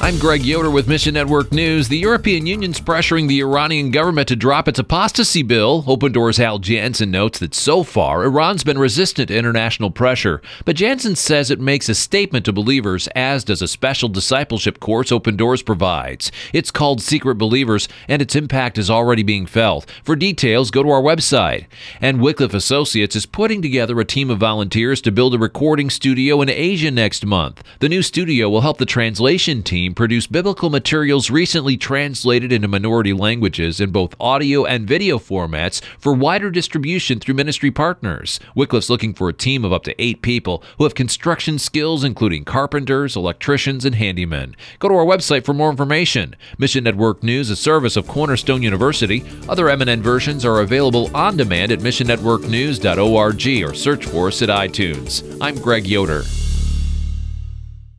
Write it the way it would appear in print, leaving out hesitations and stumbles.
I'm Greg Yoder with Mission Network News. The European Union's pressuring the Iranian government to drop its apostasy bill. Open Doors' Hal Jansen notes that so far, Iran's been resistant to international pressure. But Jansen says it makes a statement to believers, as does a special discipleship course Open Doors provides. It's called Secret Believers, and its impact is already being felt. For details, go to our website. And Wycliffe Associates is putting together a team of volunteers to build a recording studio in Asia next month. The new studio will help the translation team produce biblical materials recently translated into minority languages in both audio and video formats for wider distribution through ministry partners. Wycliffe's looking for a team of up to 8 people who have construction skills, including carpenters, electricians, and handymen. Go to our website for more information. Mission Network News, a service of Cornerstone University. Other MNN versions are available on demand at missionnetworknews.org or search for us at iTunes. I'm Greg Yoder.